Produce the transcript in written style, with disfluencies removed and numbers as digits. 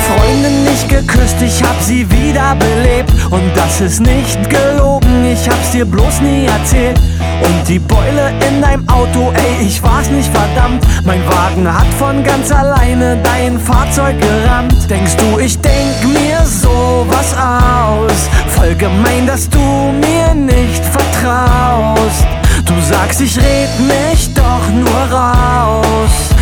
Freundin nicht geküsst, ich hab sie wiederbelebt. Und das ist nicht gelogen, ich hab's dir bloß nie erzählt. Und die Beule in deinem Auto, ey, ich war's nicht, verdammt. Mein Wagen hat von ganz alleine dein Fahrzeug gerammt. Denkst du, ich denk mir sowas aus? Voll gemein, dass du mir nicht vertraust. Du sagst, ich red mich doch nur raus.